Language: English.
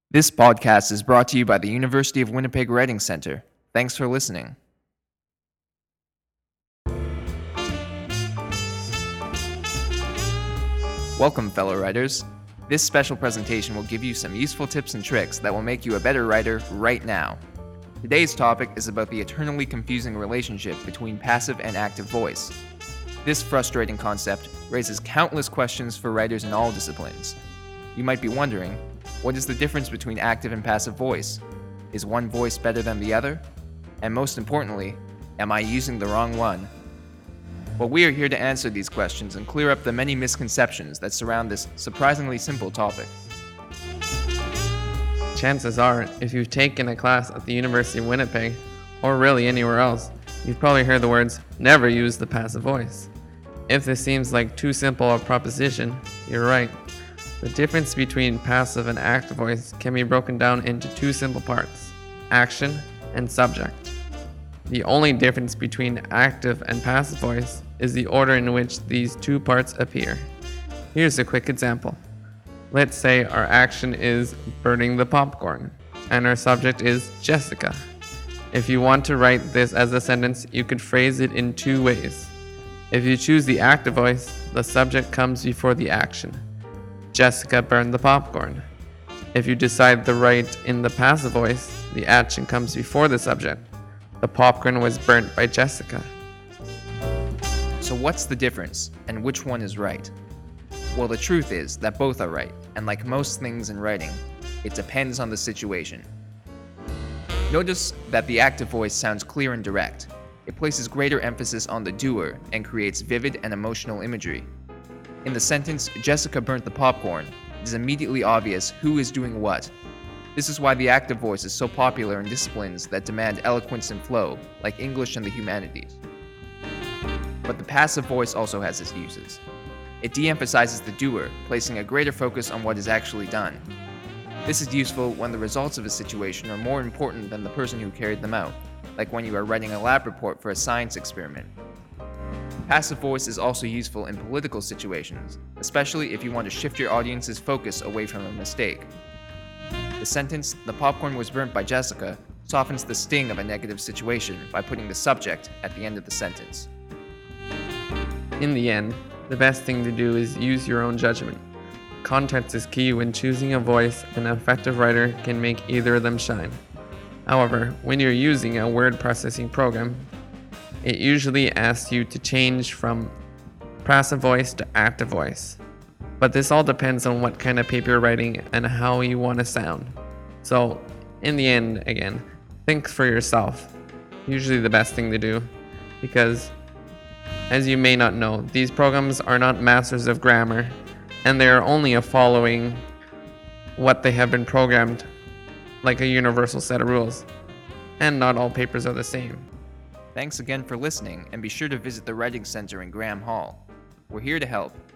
This podcast is brought to you by the University of Winnipeg Writing Center. Thanks for listening. Welcome, fellow writers. This special presentation will give you some useful tips and tricks that will make you a better writer right now. Today's topic is about the eternally confusing relationship between passive and active voice. This frustrating concept raises countless questions for writers in all disciplines. You might be wondering, what is the difference between active and passive voice? Is one voice better than the other? And most importantly, am I using the wrong one? Well, we are here to answer these questions and clear up the many misconceptions that surround this surprisingly simple topic. Chances are, if you've taken a class at the University of Winnipeg, or really anywhere else, you've probably heard the words, never use the passive voice. If this seems like too simple a proposition, you're right. The difference between passive and active voice can be broken down into two simple parts, action and subject. The only difference between active and passive voice is the order in which these two parts appear. Here's a quick example. Let's say our action is burning the popcorn, and our subject is Jessica. If you want to write this as a sentence, you could phrase it in two ways. If you choose the active voice, the subject comes before the action. Jessica burned the popcorn. If you decide to write in the passive voice, the action comes before the subject. The popcorn was burnt by Jessica. So what's the difference, and which one is right? Well, the truth is that both are right, and like most things in writing, it depends on the situation. Notice that the active voice sounds clear and direct. It places greater emphasis on the doer and creates vivid and emotional imagery. In the sentence, Jessica burnt the popcorn, it is immediately obvious who is doing what. This is why the active voice is so popular in disciplines that demand eloquence and flow, like English and the humanities. But the passive voice also has its uses. It de-emphasizes the doer, placing a greater focus on what is actually done. This is useful when the results of a situation are more important than the person who carried them out, like when you are writing a lab report for a science experiment. Passive voice is also useful in political situations, especially if you want to shift your audience's focus away from a mistake. The sentence, "The popcorn was burnt by Jessica," softens the sting of a negative situation by putting the subject at the end of the sentence. In the end, the best thing to do is use your own judgment. Context is key when choosing a voice, and an effective writer can make either of them shine. However, when you're using a word processing program, it usually asks you to change from passive voice to active voice. But this all depends on what kind of paper you're writing and how you want to sound. So, in the end, again, think for yourself. Usually the best thing to do, because as you may not know, these programs are not masters of grammar, and they are only following what they have been programmed, like a universal set of rules. And not all papers are the same. Thanks again for listening, and be sure to visit the Writing Center in Graham Hall. We're here to help.